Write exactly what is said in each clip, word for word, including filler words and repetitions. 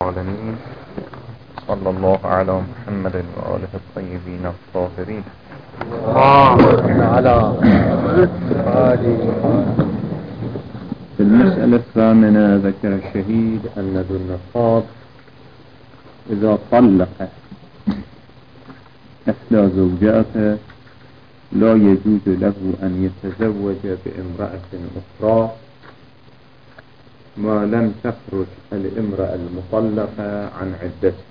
العالمين. صلى الله على محمد وآله الطيبين الطاهرين. على في المسألة الثامنة ذكر الشهيد أن ذو النقاض إذا طلق إحدى زوجاته لا يجوز له أن يتزوج بامرأة أخرى ما لم تخرج الامرأة المطلقة عن عدتها،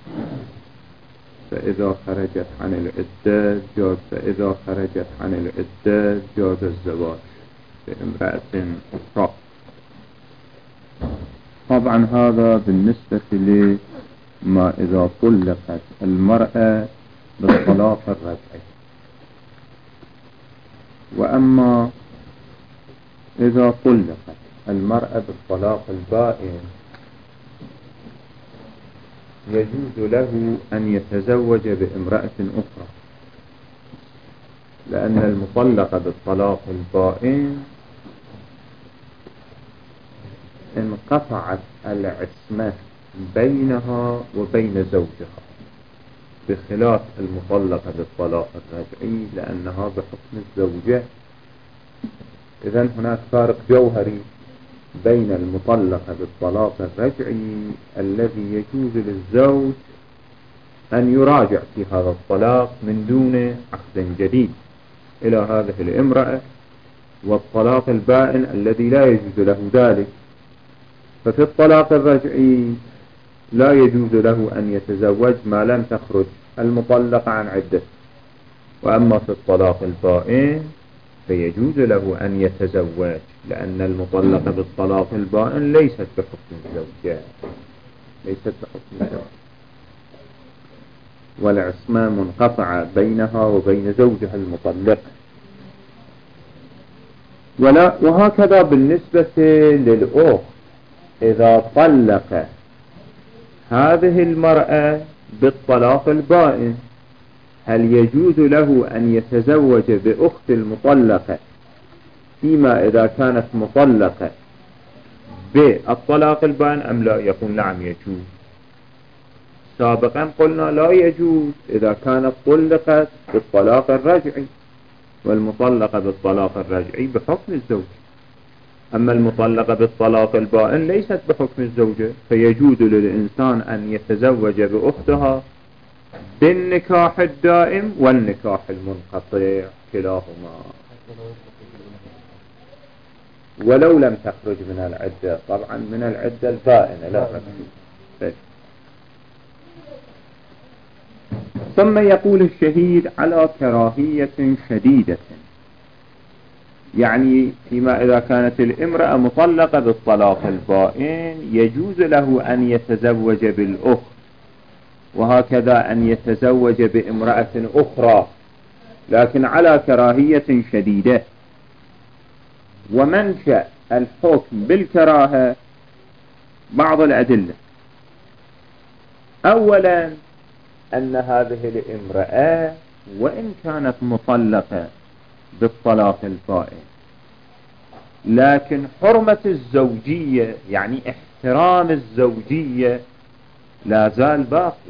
فإذا خرجت عن العدة جاز فإذا خرجت عن العدة جاز الزواج بامرأة أخرى. طبعا هذا بالنسبة لما إذا طلقت المرأة بالطلاق الرجعي. وأما إذا طلقت المرأة بالطلاق البائن يجوز له أن يتزوج بامرأة أخرى، لأن المطلقة بالطلاق البائن انقطعت العصمة بينها وبين زوجها، بخلاف المطلقة بالطلاق الرجعي لأنها بحكم الزوجة. إذن هناك فارق جوهري بين المطلقة بالطلاق الرجعي الذي يجوز للزوج أن يراجع في هذا الطلاق من دون عقد جديد إلى هذه الامرأة، والطلاق البائن الذي لا يجوز له ذلك. ففي الطلاق الرجعي لا يجوز له أن يتزوج ما لم تخرج المطلقة عن عدته، وأما في الطلاق البائن فيجوز له أن يتزوج، لأن المطلقة بالطلاق البائن ليست بحكم الزوجة ليست بحكم الزوجة والعصمة منقطعة بينها وبين زوجها المطلق. ولا وهكذا بالنسبة للأخت، إذا طلق هذه المرأة بالطلاق البائن هل يجوز له أن يتزوج بأخت المطلقة فيما إذا كانت مطلقة بالطلاق البائن أم لا؟ يقول نعم يجوز. سابقا قلنا لا يجوز إذا كانت طلقت بالطلاق الرجعي، والمطلقة بالطلاق الرجعي بحكم الزوج. أما المطلقة بالطلاق البائن ليست بحكم الزوجة، فيجوز للإنسان أن يتزوج بأختها بالنكاح الدائم والنكاح المنقطع كلاهما، ولو لم تخرج من العدة، طبعا من العدة البائنة لا تخرج. ثم يقول الشهيد على كراهية شديدة، يعني فيما إذا كانت الامرأة مطلقة بالطلاق البائن يجوز له أن يتزوج بالأخت، وهكذا أن يتزوج بامرأة أخرى، لكن على كراهية شديدة. ومنشأ الحكم بالكراهة بعض الأدلة. أولا أن هذه الامرأة وإن كانت مطلقة بالطلاق البائن لكن حرمة الزوجية يعني احترام الزوجية لا زال باقي.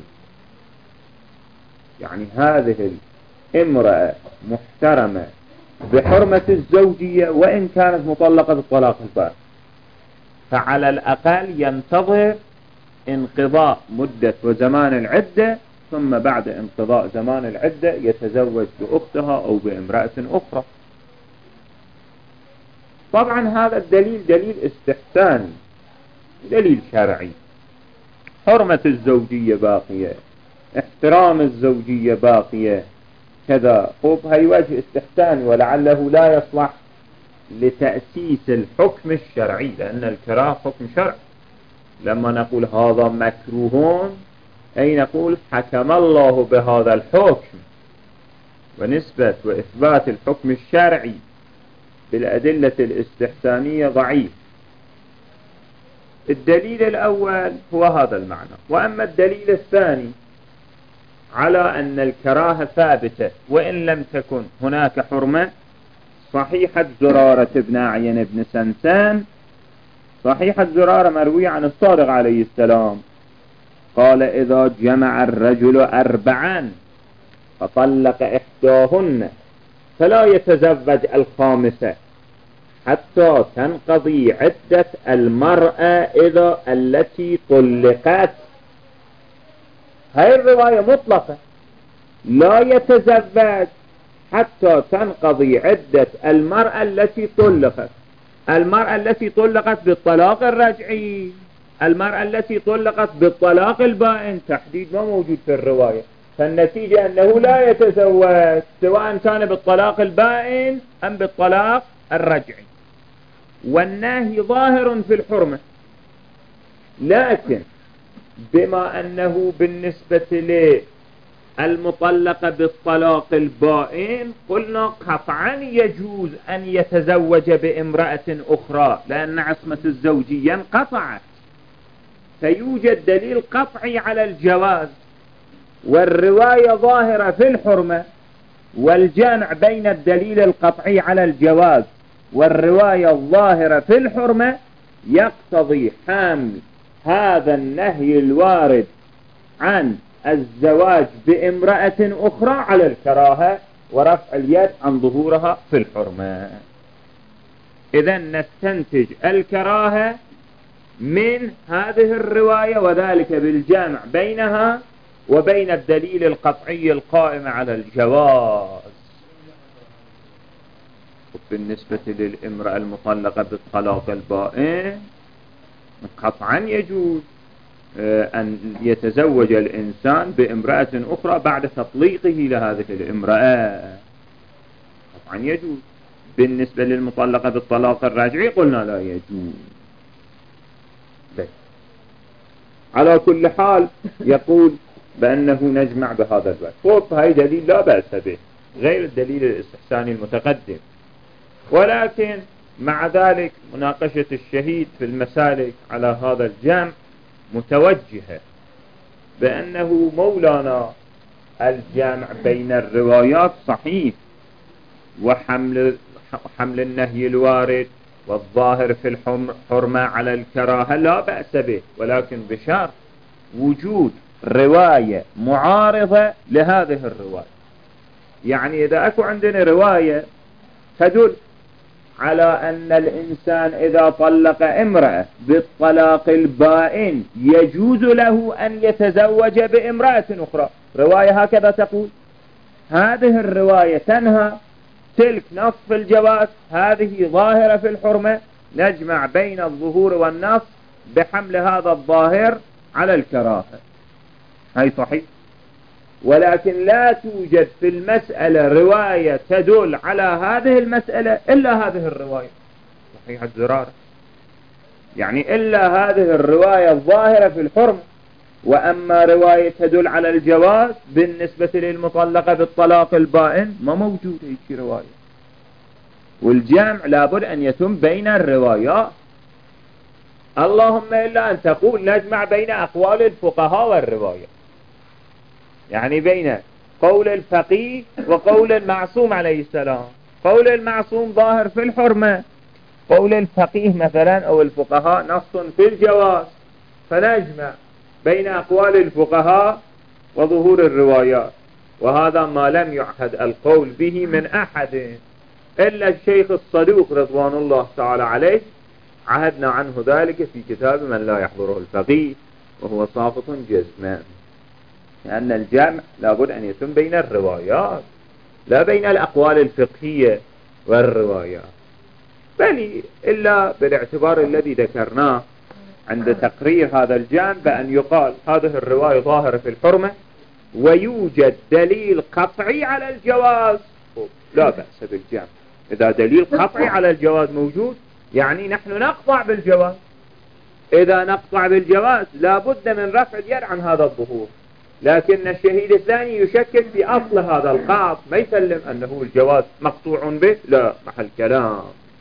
يعني هذه الامرأة محترمة بحرمة الزوجية وإن كانت مطلقة بالطلاق البائن، فعلى الأقل ينتظر انقضاء مدة وزمان العدة، ثم بعد انقضاء زمان العدة يتزوج بأختها أو بامرأة أخرى. طبعا هذا الدليل دليل استحساني، دليل شرعي. حرمة الزوجية باقية، احترام الزوجية باقية كذا. خب هاي وجه استحساني، ولعله لا يصلح لتأسيس الحكم الشرعي، لأن الكراهة حكم شرعي. لما نقول هذا مكروه أي نقول حكم الله بهذا الحكم، ونسبة وإثبات الحكم الشرعي بالأدلة الاستحسانية ضعيف. الدليل الأول هو هذا المعنى. وأما الدليل الثاني على أن الكراهة ثابتة وإن لم تكن هناك حرمة، صحيحة زرارة بن أعين بن سنسان، صحيحة زرارة مروية عن الصادق عليه السلام قال إذا جمع الرجل أربعا فطلق إحداهن فلا يتزوج الخامسة حتى تنقضي عدة المرأة إذا التي طلقت. هاي الرواية مطلقة، لا يتزوج حتى تنقضي عدة المرأة التي طلقت. المرأة التي طلقت بالطلاق الرجعي، المرأة التي طلقت بالطلاق البائن، تحديد ما موجود في الرواية، فالنتيجة أنه لا يتزوج سواء كان بالطلاق البائن أم بالطلاق الرجعي. والنهي ظاهر في الحرمة، لكن بما أنه بالنسبة للمطلقة بالطلاق البائن قلنا قطعا يجوز أن يتزوج بامرأة أخرى لأن عصمة الزوجية انقطعت، فيوجد دليل قطعي على الجواز، والرواية ظاهرة في الحرمة، والجمع بين الدليل القطعي على الجواز والرواية الظاهرة في الحرمة يقتضي حمل هذا النهي الوارد عن الزواج بامرأة أخرى على الكراهة ورفع اليد عن ظهورها في الحرمة. إذن نستنتج الكراهة من هذه الرواية، وذلك بالجمع بينها وبين الدليل القطعي القائم على الجواز. بالنسبة للامرأة المطلقة بالطلاق البائن قطعا يجوز أن يتزوج الإنسان بامرأة أخرى بعد تطليقه لهذه الامرأة، قطعا يجوز. بالنسبة للمطلقة بالطلاق الرجعي قلنا لا يجوز. بي. على كل حال يقول بأنه نجمع بهذا الوجه، فوق هاي دليل لا بأس به غير الدليل الاستحساني المتقدم، ولكن مع ذلك مناقشة الشهيد في المسالك على هذا الجمع متوجهة بأنه مولانا الجمع بين الروايات صحيح، وحمل حمل النهي الوارد والظاهر في الحرمة على الكراهة لا بأس به، ولكن بشرط وجود رواية معارضة لهذه الرواية. يعني إذا أكو عندنا رواية تدل على أن الإنسان إذا طلق امرأة بالطلاق البائن يجوز له أن يتزوج بامرأة أخرى، رواية هكذا تقول، هذه الرواية تنهى تلك نص في الجواز، هذه ظاهرة في الحرمة، نجمع بين الظهور والنص بحمل هذا الظاهر على الكراهة. هاي صحيح، ولكن لا توجد في المسألة رواية تدل على هذه المسألة إلا هذه الرواية صحيح الزرار، يعني إلا هذه الرواية الظاهرة في الحرمة. وأما رواية تدل على الجواز بالنسبة للمطلقة بالطلاق البائن ما موجود هيك رواية، والجمع لابد أن يتم بين الروايات، اللهم إلا أن تقول نجمع بين أقوال الفقهاء والرواية، يعني بين قول الفقيه وقول المعصوم عليه السلام. قول المعصوم ظاهر في الحرمة، قول الفقيه مثلا أو الفقهاء نص في الجواز، فنجمع بين أقوال الفقهاء وظهور الروايات، وهذا ما لم يعهد القول به من أحد إلا الشيخ الصدوق رضوان الله تعالى عليه، عهدنا عنه ذلك في كتاب من لا يحضره الفقيه، وهو ساقط جزما، لأن الجمع لابد أن يتم بين الروايات لا بين الأقوال الفقهية والروايات، بل إلا بالاعتبار الذي ذكرناه عند تقرير هذا الجمع بأن يقال هذه الرواية ظاهرة في الحرمة ويوجد دليل قطعي على الجواز، لا بأس بالجمع. إذا دليل قطعي على الجواز موجود يعني نحن نقطع بالجواز، إذا نقطع بالجواز لا بد من رفع اليد عن هذا الظهور، لكن الشهيد الثاني يشكك في أصل هذا القاط، ما يسلم أنه الجواز مقطوع به، لا محل كلام.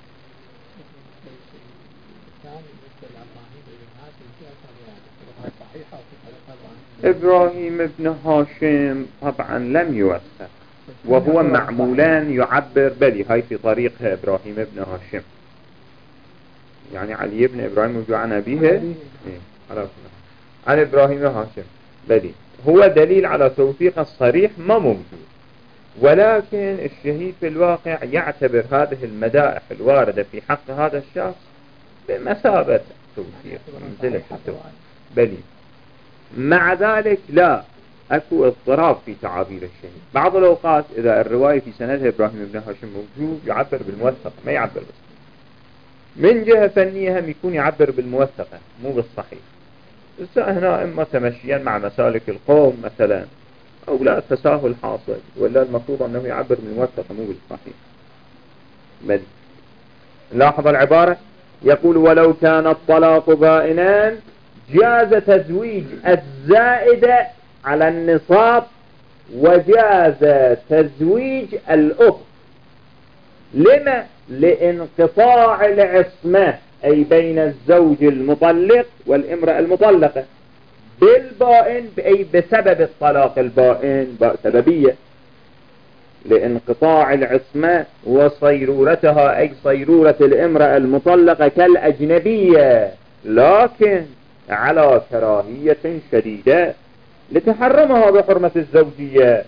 إبراهيم ابن هاشم طبعا لم يوثق، وهو معمولان يعبر بلي هاي في طريقها إبراهيم ابن هاشم، يعني علي ابن إبراهيم وجو عن أبيه إيه على عن إبراهيم هاشم بلي هو دليل على توثيق الصريح ما موجود، ولكن الشهيد في الواقع يعتبر هذه المدائح الواردة في حق هذا الشخص بمثابة توثيق منزلة التوثيق بلي. مع ذلك لا أكو اضطراب في تعابير الشهيد. بعض الأوقات إذا الرواية في سندها إبراهيم بن هاشم موجود يعبر بالموثقة ما يعبر بالصحيح، من جهة فنية هم يكون يعبر بالموثقة مو بالصحيح. هنا إما تمشيا مع مسالك القوم مثلا، أو لا تساهل حاصل، ولا المفروض أنه يعبر بالموثقة مو بالصحيح. بل لاحظ العبارة يقول ولو كان الطلاق بائنان جاز تزويج الزائدة على النصاب وجاز تزويج الأخت. لما؟ لانقطاع العصمة أي بين الزوج المطلق والامرأة المطلقة بالبائن أي بسبب الطلاق البائن باء سببية لانقطاع العصمة وصيرورتها أي صيرورة الامرأة المطلقة كالأجنبية، لكن على كراهية شديدة لتحرمها بحرمة الزوجية.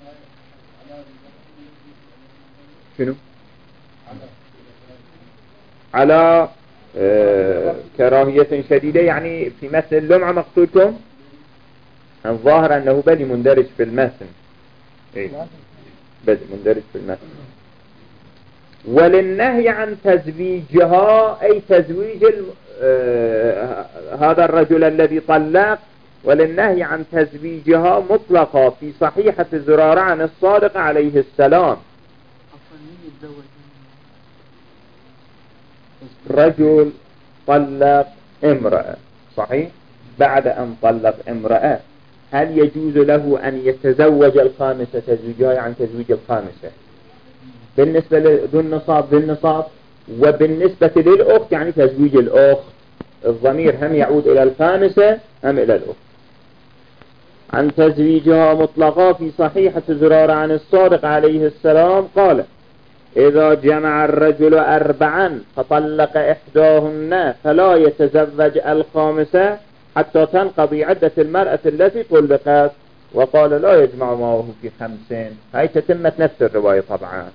شنو؟ على آه كراهية شديدة يعني في مثل لمعة مقصودكم الظاهر أنه بلي مندرج في المثل. إيه؟ بلي مندرج في المثل. وللنهي عن تزويجها أي تزويج آه هذا الرجل الذي طلق، وللنهي عن تزويجها مطلقة في صحيحة زرارة عن الصادق عليه السلام. رجل طلق امرأة صحيح، بعد أن طلق امرأة هل يجوز له أن يتزوج الخامسة تزويجها عن تزويج الخامسة؟ بالنسبة لذو النصاب بالنصاب، وبالنسبة للأخت يعني تزويج الأخت. الضمير هم يعود إلى الخامسة هم إلى الأخت. عن تزويجها مطلقة في صحيحة زرارة عن الصادق عليه السلام قال إذا جمع الرجل أربعا فطلق إحداهن فلا يتزوج الخامسة حتى تنقضي عدة المرأة التي طلقت، وقال لا يجمع معه في خمسين. هاي تتمة نفس الرواية طبعا،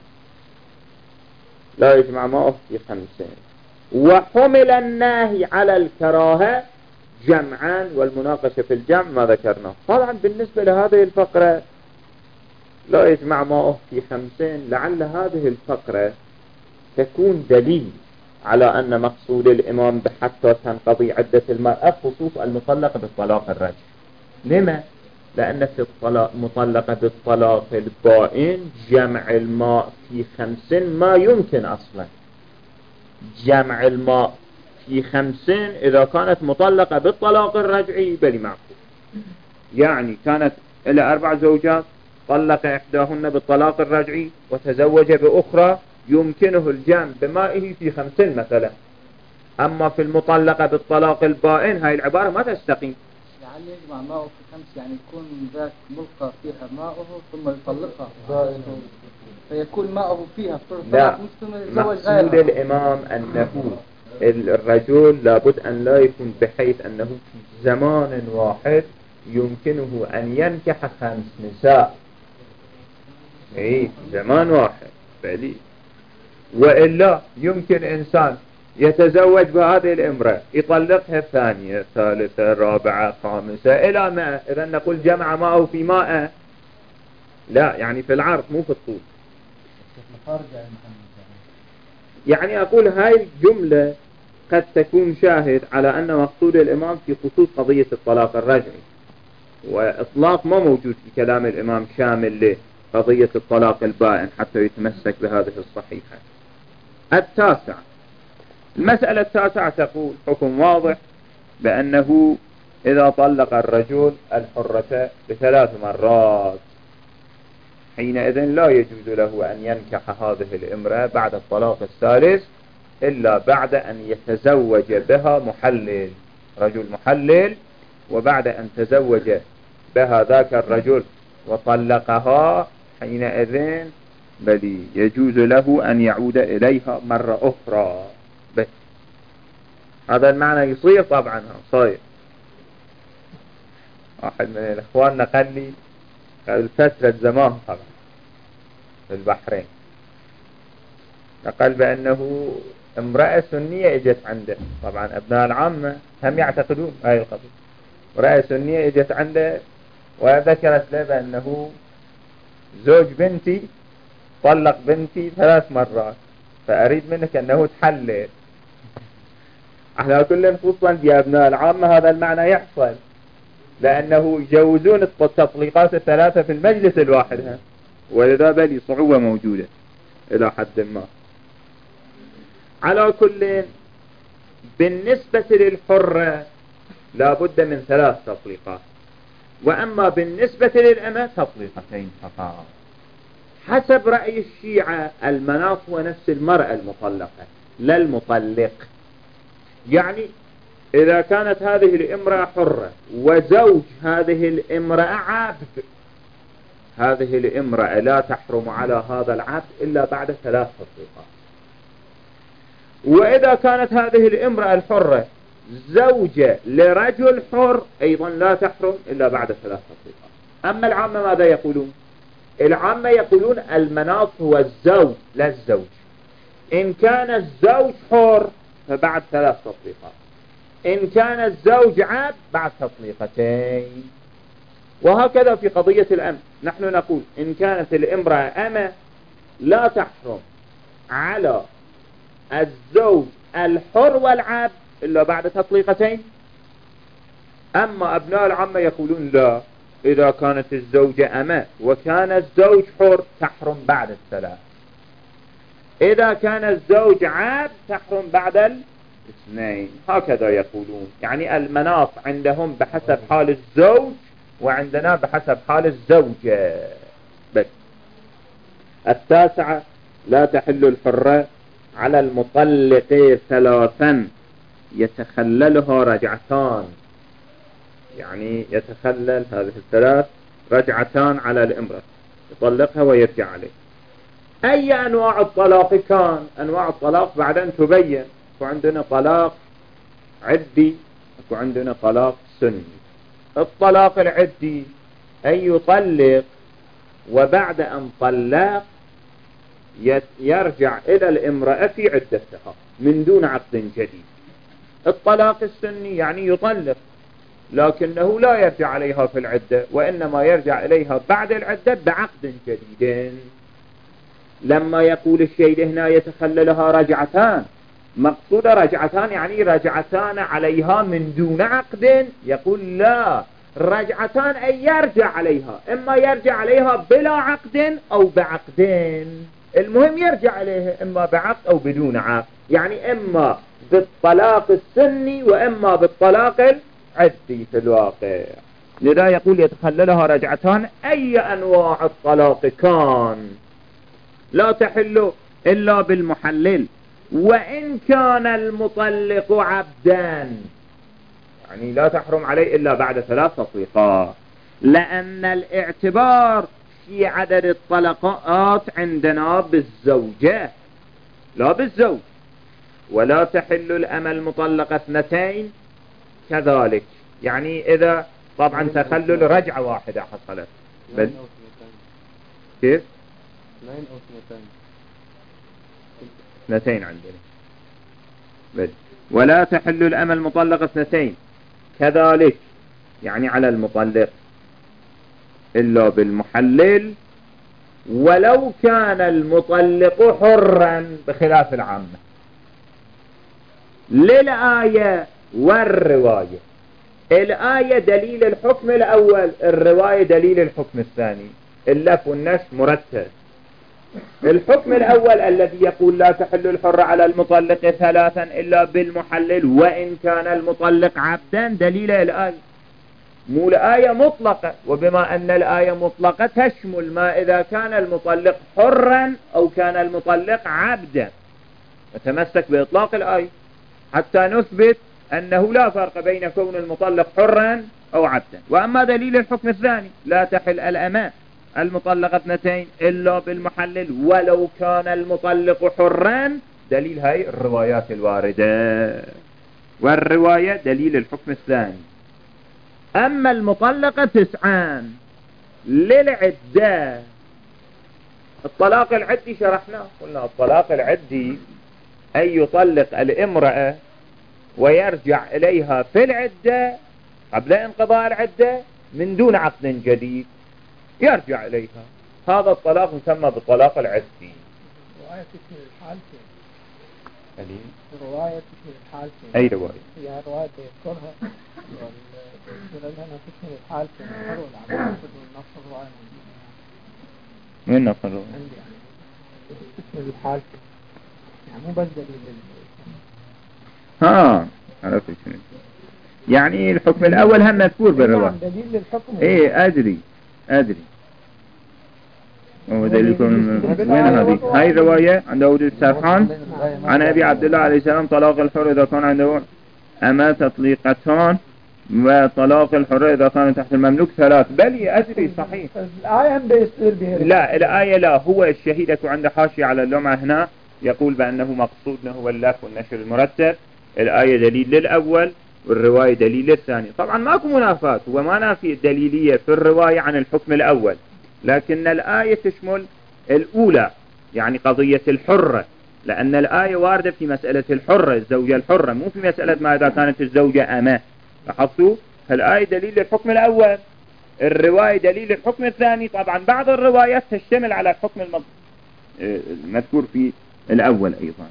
لا يجمع معه في خمسين. وحمل الناهي على الكراهة جمعا، والمناقشة في الجمع ما ذكرنا. طبعا بالنسبة لهذه الفقرة لا يجمع معه في خمسين، لعل هذه الفقرة تكون دليل على أن مقصود الإمام بحتى تنقضي عدة المرأة خصوص المطلقة بالطلاق الرجعي. لما؟ لأن في الطلاق مطلقة بالطلاق البائن جمع الماء في خمسين ما يمكن أصلا. جمع الماء في خمسين إذا كانت مطلقة بالطلاق الرجعي بل معقول. يعني كانت إلى أربع زوجات طلق إحداهن بالطلاق الرجعي وتزوج بأخرى يمكنه الجمع بمائه في خمسين مثلا. أما في المطلقة بالطلاق البائن هاي العبارة ما تستقيم. يعني يجمع ماءه في خمس يعني يكون ذاك ملقى فيها ماءه ثم يطلقها فيكون ماءه فيها. لا، مقصود الإمام أنه الرجل لابد أن لا يكون بحيث أنه في زمان واحد يمكنه أن ينكح خمس نساء. ايه في زمان واحد بلي. وإلا يمكن إنسان يتزوج بهذه الامرأة يطلقها الثانية ثالثة رابعة خامسة إلى ماء. إذا نقول جمع ماءه في ماء لا، يعني في العرض مو في الطول. يعني أقول هاي الجملة قد تكون شاهد على أن مقصود الإمام في خصوص قضية الطلاق الرجعي، وإطلاق ما موجود في كلام الإمام شامل لقضية الطلاق البائن حتى يتمسك بهذه الصحيحة. التاسع، المسألة التاسعة تقول حكم واضح بأنه إذا طلق الرجل الحرة بثلاث مرات حينئذ لا يجوز له أن ينكح هذه الامرأة بعد الطلاق الثالث إلا بعد أن يتزوج بها محلل، رجل محلل، وبعد أن تزوج بها ذاك الرجل وطلقها حينئذ بل يجوز له أن يعود إليها مرة أخرى. بس هذا المعنى يصير طبعا صاير. واحد من الإخوان نقل لي قبل فترة زمان طبعا في البحرين، نقل بأنه امرأة سنية اجت عنده، طبعا أبناء العامة هم يعتقدون هاي القضية، امرأة سنية اجت عنده وذكرت له بأنه زوج بنتي طلق بنتي ثلاث مرات، فأريد منك أنه تحلل. احنا كلنا خصوصا في أبناء العامة هذا المعنى يحصل، لأنه يجوزون التطليقات الثلاثة في المجلس الواحد، ولذا بلي صعوبة موجودة إلى حد ما. على كل، بالنسبة للحرة لا بد من ثلاث تطليقات، وأما بالنسبة للأمة تطليقتين فقط. حسب رأي الشيعة المناط هو نفس المرأة المطلقة لا المطلق، يعني إذا كانت هذه الامرأة حرة وزوج هذه الامرأة عبد، هذه الامرأة لا تحرم على هذا العبد إلا بعد ثلاث تطليقات. وإذا كانت هذه الامرأة الحرة زوجة لرجل حر أيضا لا تحرم إلا بعد ثلاث تطليقات. أما العامة ماذا يقولون؟ العامة يقولون المناط هو الزوج لا الزوج، إن كان الزوج حر فبعد ثلاث تطليقات، إن كان الزوج عبد بعد تطليقتين. وهكذا في قضية الأم، نحن نقول إن كانت الامرأة أمة لا تحرم على الزوج الحر والعبد إلا بعد تطليقتين. أما أبناء العامة يقولون لا، إذا كانت الزوجة أمة وكان الزوج حر تحرم بعد الثلاث، إذا كان الزوج عبد تحرم بعد الاثنين. هكذا يقولون، يعني المناط عندهم بحسب حال الزوج وعندنا بحسب حال الزوجة بس. التاسعة لا تحل الحرة على المطلق ثلاثا يتخللها رجعتان، يعني يتخلل هذه الثلاث رجعتان على الامرأة، يطلقها ويرجع عليه. أي أنواع الطلاق كان؟ أنواع الطلاق بعدين تبين، وعندنا طلاق عدي وعندنا طلاق سني. الطلاق العدي أن يطلق وبعد أن طلق يرجع إلى الامرأة في عدتها من دون عقد جديد. الطلاق السني يعني يطلق لكنه لا يرجع عليها في العدة، وإنما يرجع إليها بعد العدة بعقد جديد. لما يقول الشيء هنا يتخللها رجعتان، مقصود رجعتان يعني رجعتان عليها من دون عقد، يقول لا، رجعتان أي يرجع عليها، إما يرجع عليها بلا عقد أو بعقدين، المهم يرجع عليها إما بعقد أو بدون عقد، يعني إما بالطلاق السني وإما بالطلاق العدي في الواقع. لذا يقول يتخللها رجعتان أي أنواع الطلاق كان لا تحل إلا بالمحلل، وإن كان المطلق عبدا، يعني لا تحرم عليه إلا بعد ثلاث تطليقات، لأن الاعتبار في عدد الطلقات عندنا بالزوجة لا بالزوج. ولا تحل الأمة المطلقة اثنتين كذلك، يعني إذا طبعا تخلل رجعة واحدة حصلت بل كيف؟ اثنين أو اثنتين اثنتين عندنا بل. ولا تحل الأمة المطلقة اثنتين كذلك، يعني على المطلق إلا بالمحلل، ولو كان المطلق حرا بخلاف العامة. للآية والرواية، الآية دليل الحكم الأول، الرواية دليل الحكم الثاني، اللف والنشر مرتب. الحكم الأول الذي يقول لا تحل الحر على المطلق ثلاثا إلا بالمحلل وإن كان المطلق عبدا، دليل الآية، مو الآية مطلقة، وبما أن الآية مطلقة تشمل ما إذا كان المطلق حرا أو كان المطلق عبدا، نتمسك بإطلاق الآية حتى نثبت أنه لا فرق بين كون المطلق حرا أو عبدا. وأما دليل الحكم الثاني لا تحل الأمة المطلقة اثنتين إلا بالمحلل ولو كان المطلق حرا، دليل هاي الروايات الواردة، والرواية دليل الحكم الثاني. أما المطلقة تسعان للعدة. الطلاق العدي شرحناه، قلنا الطلاق العدي أن يطلق الامرأة ويرجع إليها في العدة قبل انقضاء العدة من دون عقد جديد، يرجع إليها. هذا الطلاق يسمى بالطلاق العدي. رواية اسم الحالتين. سليم. رواية اسم الحالتين. أي رواية؟ هي رواية يذكرها والسورة لنا في اسم الحالتين. الحر والعبد والنص الرواية وين نص الرواية؟ عندي يعني اسم الحالتين يعني مو بس دليل. ها عرفت شنو يعني. الحكم الأول هم مذكور بالرواية. دليل للحكم. إيه أدري أدري. هو دليلكم وين هذه؟ هاي الرواية عند داود السرحان عن أبي عبد الله عليه السلام طلاق الحر إذا كان عنده أما تطليقتان، وطلاق الحر إذا كان تحت المملوك ثلاث. بل أدري صحيح. الآية هم بيستدل بها. لا الآية لا. هو الشهيدة عند حاشية على اللمعة هنا يقول بأنه مقصودنا هو اللف والنشر المرتب. الآية دليل للأول والرواية دليل للثاني. طبعا ماكو منافاة، هو ما نافي الدليلية في الرواية عن الحكم الأول، لكن الآية تشمل الأولى يعني قضية الحرة، لأن الآية واردة في مسألة الحرة الزوجة الحرة، مو في مسألة ما إذا كانت الزوجة أماه. لاحظتوا؟ الآية دليل للحكم الأول، الرواية دليل للحكم الثاني. طبعا بعض الروايات تشتمل على الحكم المذكور في الأول أيضا.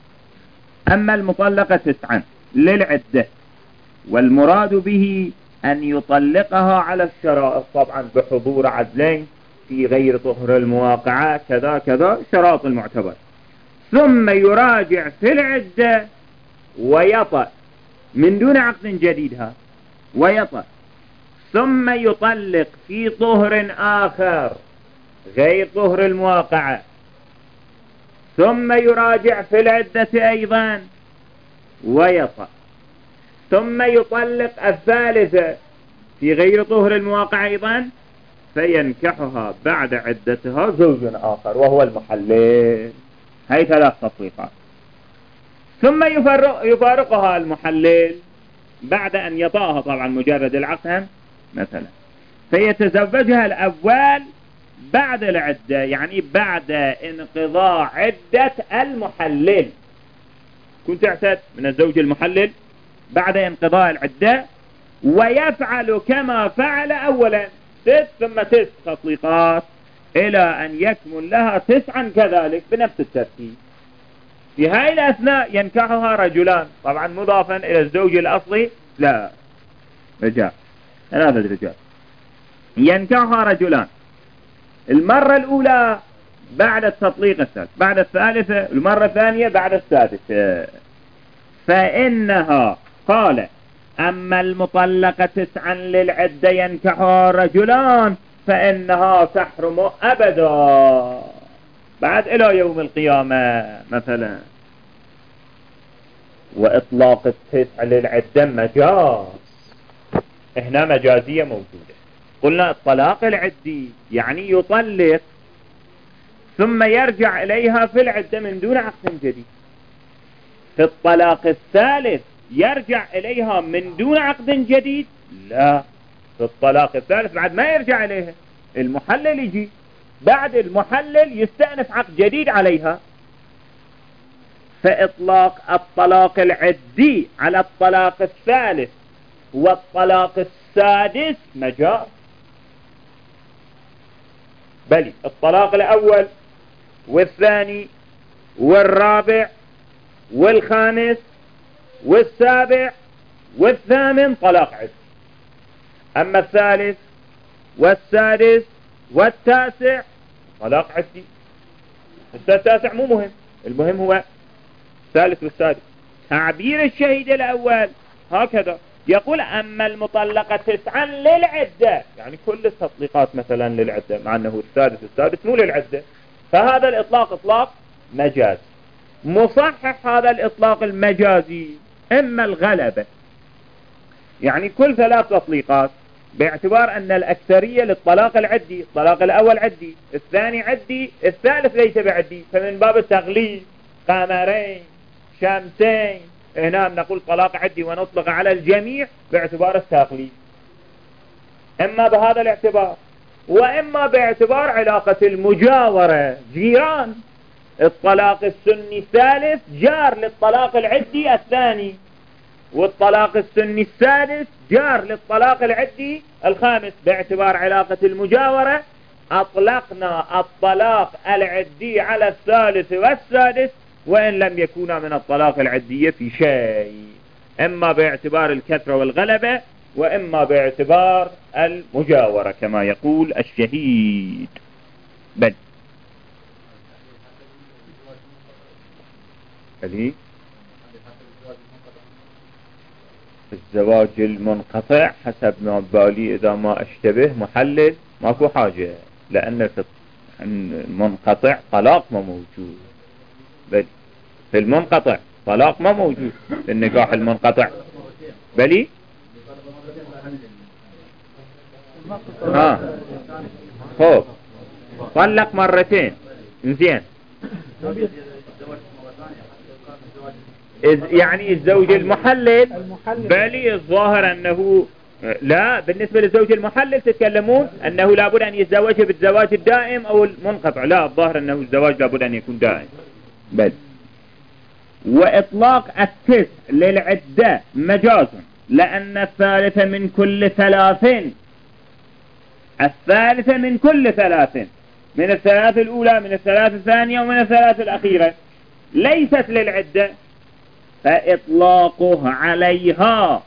أما المطلقة تسعا للعدة، والمراد به أن يطلقها على الشرائط، طبعا بحضور عدلين في غير طهر المواقعة كذا كذا شراط المعتبر، ثم يراجع في العدة ويطأ من دون عقد جديدها ويطأ، ثم يطلق في طهر آخر غير طهر المواقعة، ثم يراجع في العدة أيضا ويطأ، ثم يطلق الثالثة في غير طهر المواقع أيضا، فينكحها بعد عدتها زوج آخر وهو المحلل. هاي ثلاث تطليقات. ثم يفرق يفارقها المحلل بعد أن يطاها طبعا مجرد العقد مثلا، فيتزوجها الأول بعد العدة، يعني بعد انقضاء عدة المحلل. كنت تعتد من الزوج المحلل بعد انقضاء العدة، ويفعل كما فعل أولا ست ثم تسع تطليقات إلى أن يكمل لها تسعا كذلك بنفس الترتيب. في هاي الأثناء ينكحها رجلان، طبعا مضافا إلى الزوج الأصلي لا رجال ثلاثة رجال، ينكحها رجلان. المرة الأولى بعد التطليق الثالث، بعد الثالثة المرة الثانية بعد السادسة. فإنها قال أما المطلقة تسعا للعدة ينكحها رجلان فإنها تحرم أبدا بعد إلى يوم القيامة مثلا. وإطلاق التسع للعدة مجاز، هنا مجازية موجودة. قلنا الطلاق العدي يعني يطلق ثم يرجع إليها في العدة من دون عقد جديد. في الطلاق الثالث يرجع إليها من دون عقد جديد؟ لا، في الطلاق الثالث بعد ما يرجع إليها المحلل يجي، بعد المحلل يستأنف عقد جديد عليها. فإطلاق الطلاق العدي على الطلاق الثالث والطلاق السادس مجاز. بل الطلاق الأول والثاني والرابع والخامس والسابع والثامن طلاق عدي. أما الثالث والسادس والتاسع طلاق عدي. التاسع مو مهم، المهم هو الثالث والسادس. تعبير الشهيد الأول هكذا يقول أما المطلقة تسعا للعدة، يعني كل التطليقات مثلا للعدة، مع أنه الثالث والسادس مو للعدة. فهذا الإطلاق إطلاق مجازي. مصحح هذا الإطلاق المجازي إما الغلبة، يعني كل ثلاث تطليقات باعتبار أن الأكثرية للطلاق العدي، الطلاق الأول عدي، الثاني عدي، الثالث ليس بعدي، فمن باب التغليب قمرين شمسين هنا نقول طلاق عدي ونطلق على الجميع باعتبار التغليب. إما بهذا الاعتبار، وإما باعتبار علاقة المجاورة، جيران. الطلاق السني الثالث جار للطلاق العدي الثاني، والطلاق السني السادس جار للطلاق العدي الخامس. باعتبار علاقة المجاورة أطلقنا الطلاق العدي على الثالث والسادس وإن لم يكونا من الطلاق العدية في شيء، إما باعتبار الكثرة والغلبة وإما باعتبار المجاورة كما يقول الشهيد. بل هذه الزواج المنقطع حسب ما بالي إذا ما أشتبه محلل ماكو حاجة، لأن في المنقطع طلاق ما موجود. بل في المنقطع طلاق ما موجود في النكاح المنقطع. بلي ها خوف طلق مرتين زين، يعني الزوج المحلل. بلي الظاهر أنه لا، بالنسبة للزوج المحلل تتكلمون أنه لابد أن يتزوج بالزواج الدائم أو المنقطع. لا، الظاهر أنه الزواج لابد أن يكون دائم. بل وإطلاق التسع للعدة مجاز، لأن الثالثة من كل ثلاثين، الثالثة من كل ثلاثين، من الثلاث الأولى من الثلاث الثانية ومن الثلاث الأخيرة، ليست للعدة، فإطلاقه عليها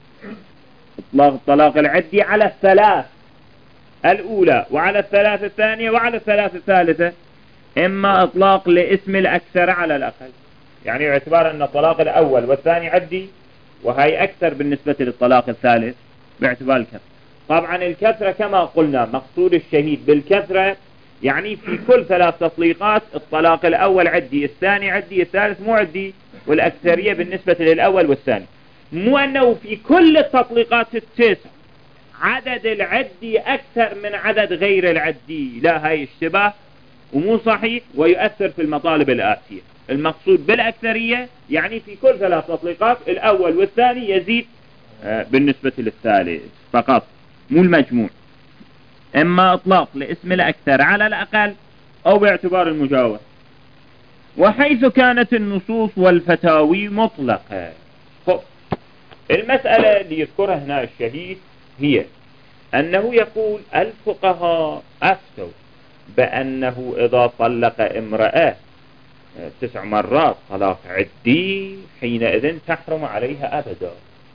إطلاق الطلاق العدي على الثلاث الأولى وعلى الثلاث الثانية وعلى الثلاث الثالثة، إما إطلاق لاسم الأكثر على الأقل، يعني باعتبار أن الطلاق الأول والثاني عدي، وهي أكثر بالنسبة للطلاق الثالث باعتبار الكثرة. طبعا الكثرة كما قلنا مقصود الشهيد بالكثرة يعني في كل ثلاث تطليقات الطلاق الأول عدي، الثاني عدي، الثالث مو عدي، والأكثرية بالنسبة للأول والثاني. مو أنه في كل التطليقات التسع عدد العدي أكثر من عدد غير العدي، لا، هاي اشتباه ومو صحيح ويؤثر في المطالب الآتية. المقصود بالأكثرية يعني في كل ثلاث تطليقات الأول والثاني يزيد بالنسبة للثالث فقط، مو المجموع. إما إطلاق لاسم الأكثر على الأقل أو باعتبار المجاور. وحيث كانت النصوص والفتاوي مطلقة. خب المسألة اللي يذكرها هنا الشهيد هي أنه يقول الفقهاء أفتوا بأنه إذا طلق امرأة تسع مرات طلاق عدي حينئذ تحرم عليها أبدا.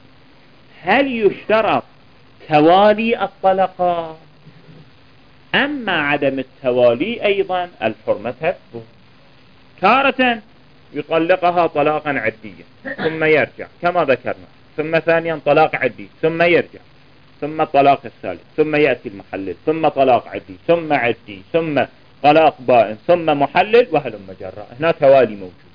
هل يشترط توالي الطلقات؟ أما عدم التوالي أيضا الحرمة تثبت. تارة يطلقها طلاقا عديا ثم يرجع كما ذكرنا، ثم ثانيا طلاق عدي ثم يرجع، ثم الطلاق الثالث، ثم يأتي المحلل، ثم طلاق عدي، ثم عدي، ثم طلاق بائن، ثم محلل، وهلم جرا. هنا توالي موجود.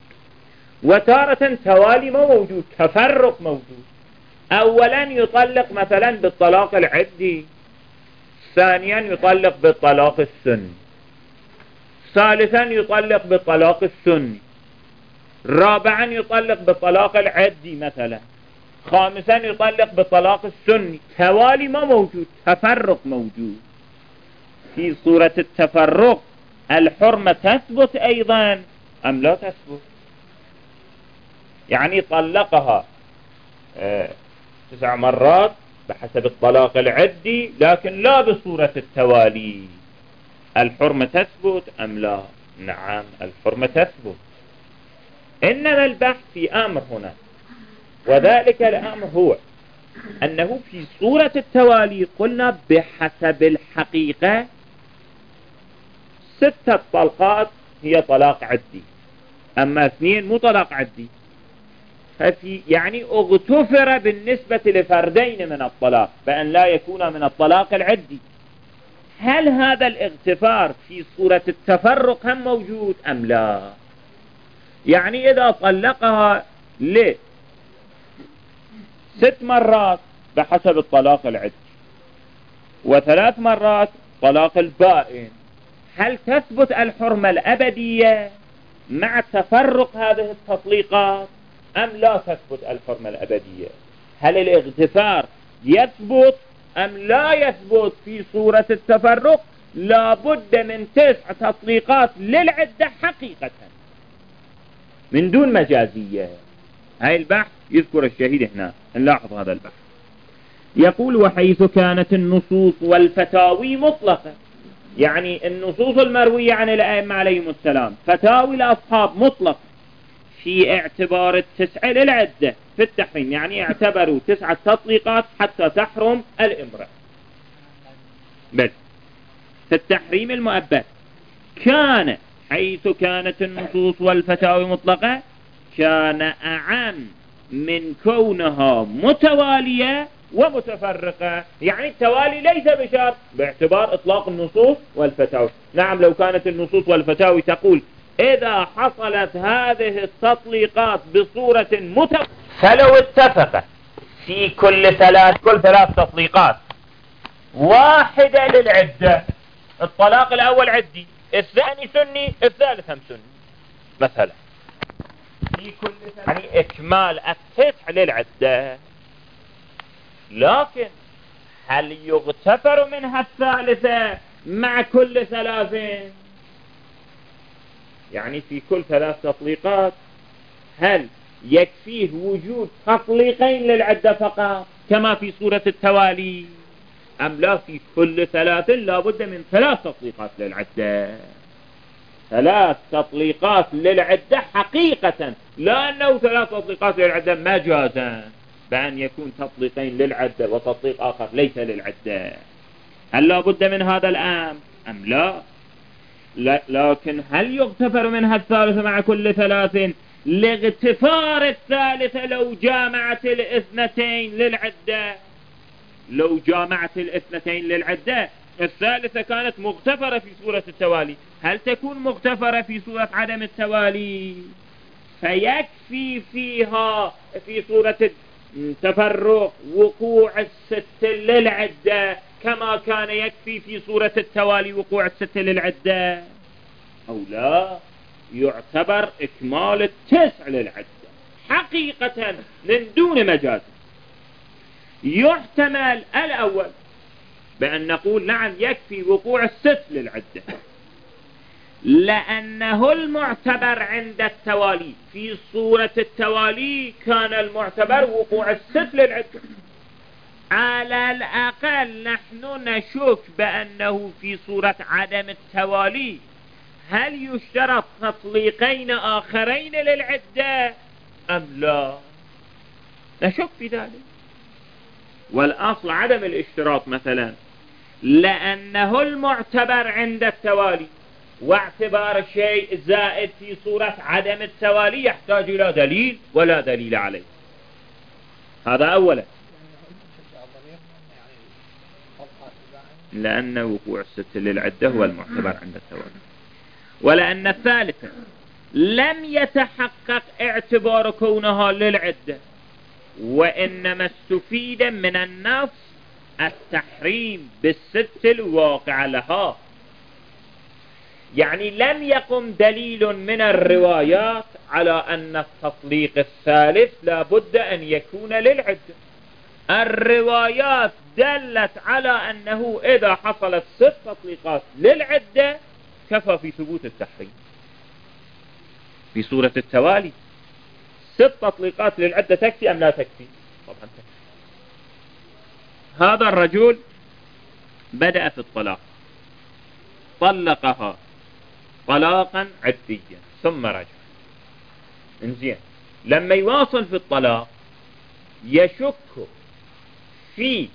وتارة توالي مو موجود، تفرق موجود. أولا يطلق مثلا بالطلاق العدي، ثانيا يطلق بالطلاق السني، ثالثا يطلق بالطلاق السني، رابعا يطلق بالطلاق العدي مثلا، خامسا يطلق بالطلاق السني. توالي ما موجود، تفرق موجود. في صورة التفرق الحرمة تثبت أيضا أم لا تثبت؟ يعني طلقها اه تسع مرات بحسب الطلاق العدي لكن لا بصورة التوالي، الحرمة تثبت أم لا؟ نعم الحرمة تثبت. إنما البحث في أمر هنا، وذلك الأمر هو أنه في صورة التوالي قلنا بحسب الحقيقة ستة طلقات هي طلاق عدي، أما اثنين مو طلاق عدي. ففي يعني اغتفر بالنسبة لفردين من الطلاق بأن لا يكون من الطلاق العدي. هل هذا الاغتفار في صورة التفرق هم موجود أم لا؟ يعني إذا طلقها لست مرات بحسب الطلاق العدي وثلاث مرات طلاق البائن، هل تثبت الحرمة الأبدية مع تفرق هذه التطليقات أم لا تثبت الحرمة الأبدية؟ هل الاغتفار يثبت أم لا يثبت في صورة التفرق لابد من تسع تطليقات للعدة حقيقة من دون مجازية. هاي البحث يذكر الشهيد هنا، نلاحظ هذا البحث. يقول وحيث كانت النصوص والفتاوي مطلقة، يعني النصوص المروية عن الأئمة عليهم السلام فتاوي الأصحاب مطلقة في اعتبار التسع للعدة في التحريم، يعني اعتبروا تسعة تطليقات حتى تحرم الامرأة بل في التحريم المؤبد. كان حيث كانت النصوص والفتاوي مطلقة كان أعم من كونها متوالية ومتفرقة، يعني التوالي ليس بشرط باعتبار إطلاق النصوص والفتاوي. نعم لو كانت النصوص والفتاوي تقول إذا حصلت هذه التطليقات بصورة متوالية فلو اتفق في كل ثلاث كل ثلاث تطليقات واحدة للعدة، الطلاق الأول عدي، الثاني سني، الثالث هم سني مثلا، في كل يعني إكمال التسع للعدة. لكن هل يغتفر منها الثالثة مع كل ثلاثين؟ يعني في كل ثلاث تطليقات هل يكفيه وجود تطليقين للعدة فقط كما في صورة التوالي، أم لا في كل ثلاث لابد من ثلاث تطليقات للعدة؟ ثلاث تطليقات للعدة حقيقة، لا أنه ثلاث تطليقات للعدة مجازا بأن يكون تطليقين للعدة وتطليق آخر ليس للعدة. هل لابد من هذا الأمر أم لا؟ لا لكن هل يغتفر منها الثالثة مع كل ثلاث لاغتفار الثالثة لو جامعت الاثنتين للعدة؟ لو جامعت الاثنتين للعدة الثالثة كانت مغتفرة في صورة التوالي، هل تكون مغتفرة في صورة عدم التوالي؟ فيكفي فيها في صورة التفرق وقوع الست للعدة كما كان يكفي في صورة التوالي وقوع الست للعدة، أو لا يعتبر إكمال التسع للعدة حقيقة من دون مجاز؟ يحتمل الأول بأن نقول نعم يكفي وقوع الست للعدة، لأنه المعتبر عند التوالي في صورة التوالي كان المعتبر وقوع الست للعدة. على الأقل نحن نشك بأنه في صورة عدم التوالي هل يشترط تطليقين آخرين للعدة أم لا؟ نشك في ذلك. والأصل عدم الاشتراط مثلا، لأنه المعتبر عند التوالي، واعتبار الشيء زائد في صورة عدم التوالي يحتاج إلى دليل ولا دليل عليه. هذا أولا، لأن وقوع الست للعدة هو المعتبر عند التوالي. ولأن الثالثة لم يتحقق اعتبار كونها للعدة، وإنما استفيد من النص التحريم بالست الواقع لها، يعني لم يقم دليل من الروايات على أن التطليق الثالث لا بد أن يكون للعدة. الروايات دلت على أنه إذا حصلت ست تطليقات للعدة كفى في ثبوت التحريم. في صورة التوالي ست تطليقات للعدة تكفي أم لا تكفي؟ طبعا تكفي. هذا الرجل بدأ في الطلاق، طلقها طلاقا عديا ثم رجع. انزين، لما يواصل في الطلاق يشك في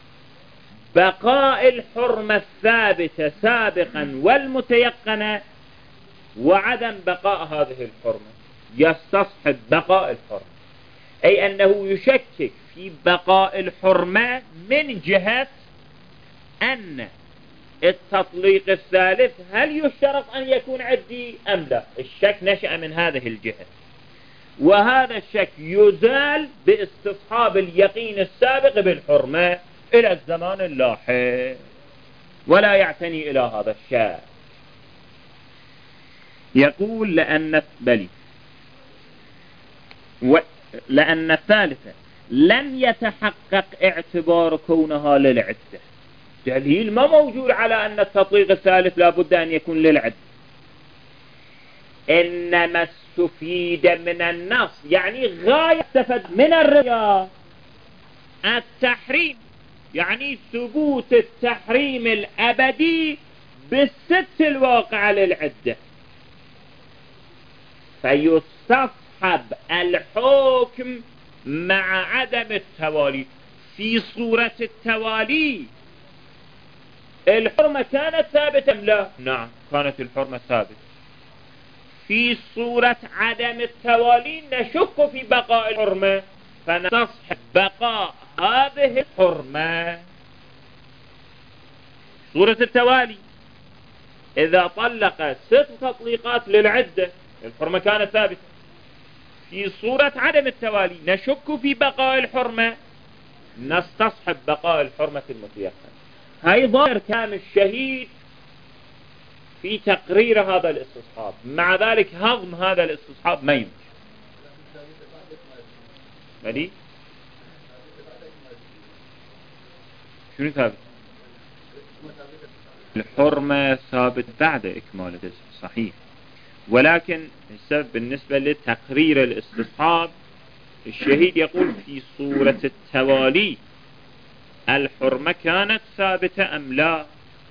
بقاء الحرمة الثابتة سابقا والمتيقنة وعدم بقاء هذه الحرمة، يستصحب بقاء الحرمة، أي أنه يشكك في بقاء الحرمة من جهة أن التطليق الثالث هل يشترط أن يكون عدي أم لا. الشك نشأ من هذه الجهة، وهذا الشك يزال باستصحاب اليقين السابق بالحرمة إلى الزمان اللاحق، ولا يعتني إلى هذا الشك. يقول لأن بلي و... لأن الثالثة لم يتحقق اعتبار كونها للعدة. دليل ما موجود على أن التطليق الثالث لابد أن يكون للعدة. إنما استفيد من النص يعني غاية استفد من الرواية التحريم، يعني ثبوت التحريم الأبدي بالست الواقعة للعدة، فيستصحب الحكم مع عدم التوالي. في صورة التوالي الحرمة كانت ثابتة أم لا؟ نعم كانت الحرمة ثابتة. في صورة عدم التوالي نشك في بقاء الحرمة، فنستصحب بقاء هذه الحرمة. صورة التوالي إذا طلق ست تطليقات للعدة الحرمة كانت ثابتة. في صورة عدم التوالي نشك في بقاء الحرمة، نستصحب بقاء الحرمة المتيقنة. هاي ظاهر كلام الشهيد في تقرير هذا الاستصحاب، مع ذلك هضم هذا الاستصحاب ما يمكن. مالي شنو ثابت؟ الحرمة ثابت بعد إكمال الاسم صحيح، ولكن السبب بالنسبة لتقرير الاستصحاب الشهيد يقول في صورة التوالي الحرمة كانت ثابتة أم لا،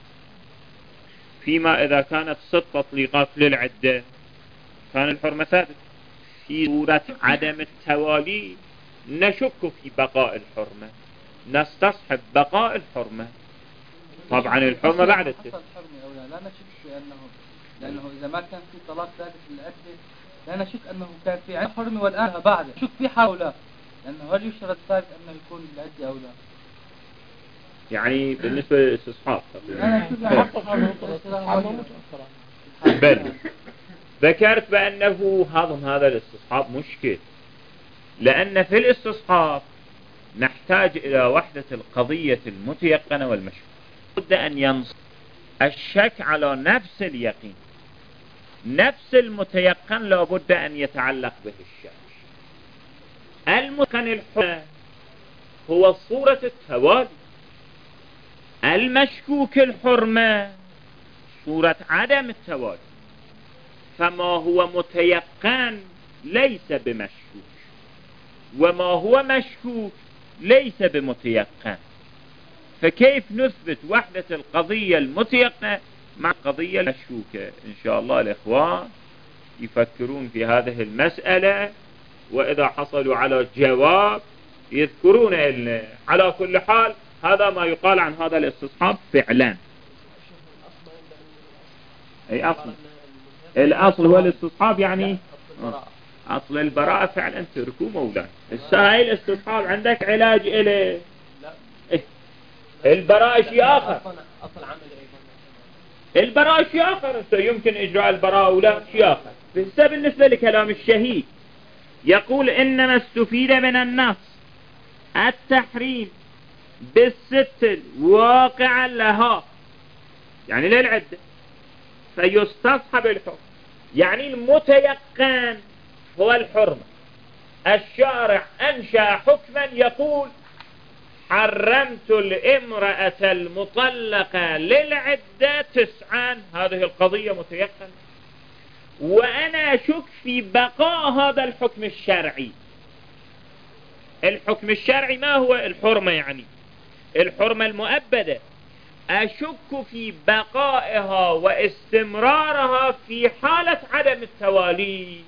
فيما إذا كانت ست تطليقات للعدة كان الحرمة ثابتة. في صورة عدم التوالي نشك في بقاء الحرمة، نستصحب بقاء الحرمة. طبعا الحرمة بعد التسع لا نشك بأنه، لأنه إذا ما كان في طلاق ثالث للعدة لا نشك أنه كان في عدة حرمة والآن بعد شك في حال أو لا، لأنه هل يشترط ثالث أنه يكون للعدة أو لا؟ يعني بالنسبة للاستصحاب بل بل ذكرت بأنه هضم هذا الاستصحاب مشكل، لأن في الاستصحاب نحتاج إلى وحدة القضية المتيقنة والمشكوك. بد أن ينصب الشك على نفس اليقين، نفس المتيقن لابد أن يتعلق به الشك. المتيقن الحكم هو صورة التوالي، المشكوك الحرمة صورة عدم التوالي. فما هو متيقن ليس بمشكوك، وما هو مشكوك ليس بمتيقن. فكيف نثبت وحدة القضية المتيقنة مع القضية المشكوكة؟ إن شاء الله الإخوان يفكرون في هذه المسألة، وإذا حصلوا على جواب يذكرون إلنا. على كل حال هذا ما يقال عن هذا الاستصحاب فعلا. أي أصل الأصل هو الاستصحاب، يعني أصل البراءة فعلا تركوا مولانا. هاي الاستصحاب عندك علاج إليه. إيه؟ البراءة شيء آخر، البراءة شيء آخر، يمكن إجراء البراءة ولا شيء آخر. بس بالنسبة لكلام الشهيد يقول إنما استفيد من النص التحريم بالست واقعا لها، يعني للعدة، فيستصحب الحكم. يعني المتيقن هو الحرمة. الشارع أنشأ حكما يقول حرمت الامرأة المطلقة للعدة تسعا، هذه القضية متيقن، وأنا أشك في بقاء هذا الحكم الشرعي. الحكم الشرعي ما هو؟ الحرمة، يعني الحرمة المؤبدة. أشك في بقائها واستمرارها في حالة عدم التوالي،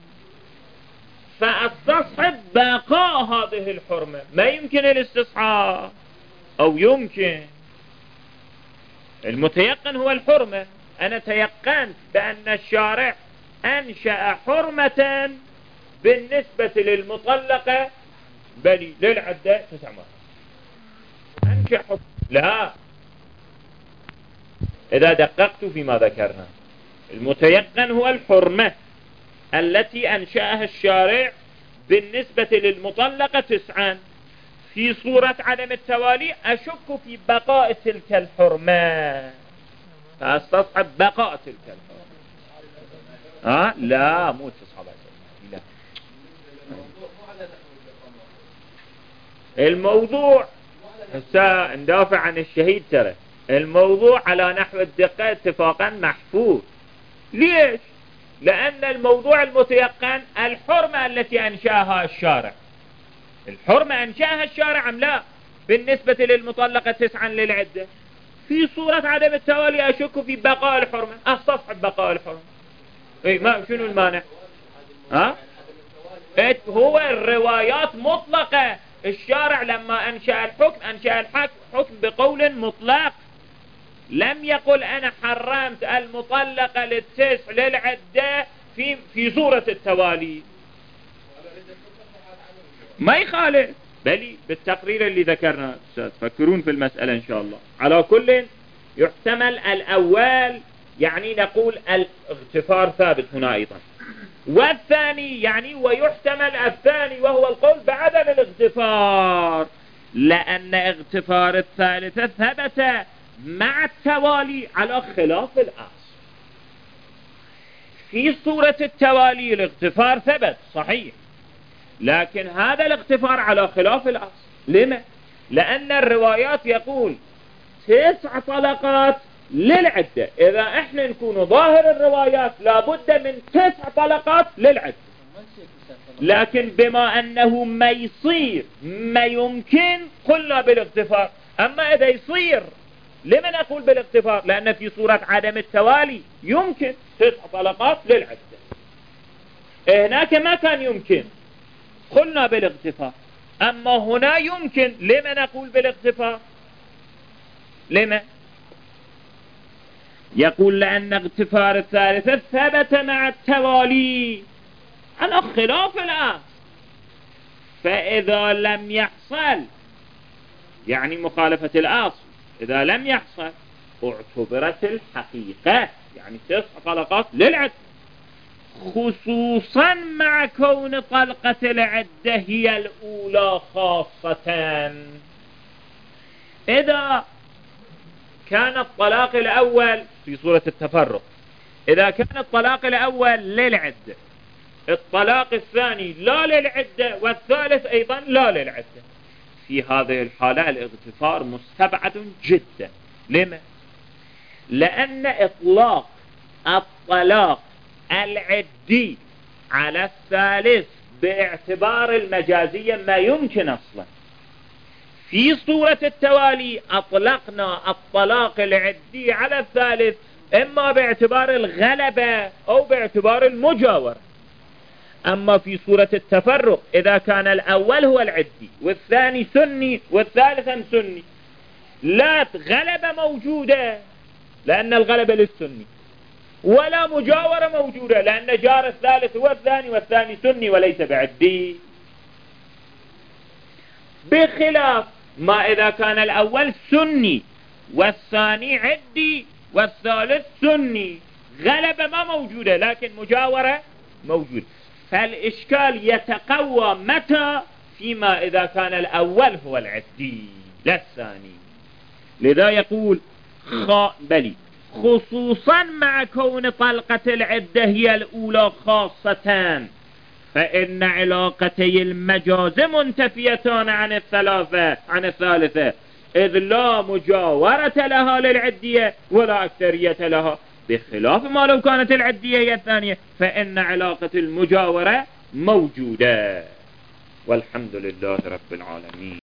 فأستصحب بقاء هذه الحرمة. ما يمكن الاستصحاب، أو يمكن. المتيقن هو الحرمة. أنا تيقنت بأن الشارع أنشأ حرمة بالنسبة للمطلقة بل للعدة تسع مرات. أنشأ حرمة. لا، إذا دققت فيما ذكرنا المتيقن هو الحرمة التي أنشأها الشارع بالنسبة للمطلقة تسعا. في صورة عدم التوالي أشك في بقاء تلك الحرمة، فأستصحب بقاء تلك الحرمة. ها؟ لا، مو استصحاب. لا، الموضوع هسه ندافع عن الشهيد، ترى الموضوع على نحو الدقة اتفاقا محفوظ. ليش؟ لأن الموضوع المتيقن الحرمة التي أنشأها الشارع. الحرمة أنشأها الشارع أم لا؟ بالنسبة للمطلقة تسعا للعدة، في صورة عدم التوالي أشك في بقاء الحرمة، أستصحب بقاء الحرمة. إيه ما شنو المانع؟ ها؟ هو الروايات مطلقة، الشارع لما أنشأ الحكم أنشأ الحكم حكم بقول مطلق، لم يقل أنا حرمت المطلقة للتسع للعدة في في صورة التوالي. ما يخالف، بل بالتقرير اللي ذكرنا تفكرون في المسألة إن شاء الله. على كل يحتمل الأول، يعني نقول الاغتفار ثابت هنا أيضا، والثاني يعني ويحتمل الثاني وهو القول بعدم الاغتفار، لأن اغتفار الثالثة ثبت مع التوالي على خلاف الأصل. في صورة التوالي الاغتفار ثبت صحيح، لكن هذا الاغتفار على خلاف الأصل. لما؟ لأن الروايات يقول تسع طلقات للعدة، إذا احنا نكون ظاهر الروايات لابد من تسع طلقات للعدة، لكن بما أنه ما يصير ما يمكن قلنا بالاغتفار. أما إذا يصير لمن أقول بالاغتفار؟ لأن في صورة عدم التوالي يمكن تسع طلقات للعدة، هناك ما كان يمكن قلنا بالاغتفار، أما هنا يمكن. لمن أقول بالاغتفار؟ لما؟ يقول لأن اغتفار الثالثة ثبت مع التوالي على خلاف الأصل، فإذا لم يحصل يعني مخالفة الأصل، إذا لم يحصل اعتبرت الحقيقة يعني تسع طلقات للعدة، خصوصا مع كون طلقة العدة هي الأولى خاصة. إذا كان الطلاق الأول في صورة التفرق، إذا كان الطلاق الأول للعدة، الطلاق الثاني لا للعدة، والثالث أيضا لا للعدة، في هذه الحالة الاغتفار مستبعد جدا. لما؟ لأن إطلاق الطلاق العدي على الثالث باعتبار المجازية ما يمكن أصلا. في صورة التوالي أطلقنا الطلاق العدي على الثالث إما باعتبار الغلبة أو باعتبار المجاورة. أما في صورة التفرق إذا كان الأول هو العدي والثاني سني والثالث سني، لا غلبة موجودة لأن الغلبة للسني، ولا مجاورة موجودة لأن جار الثالث هو الثاني والثاني سني وليس بعدي، بخلاف ما إذا كان الأول سني والثاني عدي والثالث سني، غلبة ما موجودة لكن مجاورة موجودة. فالإشكال يتقوى متى؟ فيما إذا كان الأول هو العدي لا الثاني. لذا يقول خا بلي خصوصا مع كون طلقة العدة هي الأولى خاصة، فإن علاقتي المجاز منتفيتان عن الثلاثة عن الثالثة، إذ لا مجاورة لها للعدية ولا أكثرية لها، بخلاف ما لو كانت العدية هي الثانية فإن علاقة المجاورة موجودة. والحمد لله رب العالمين.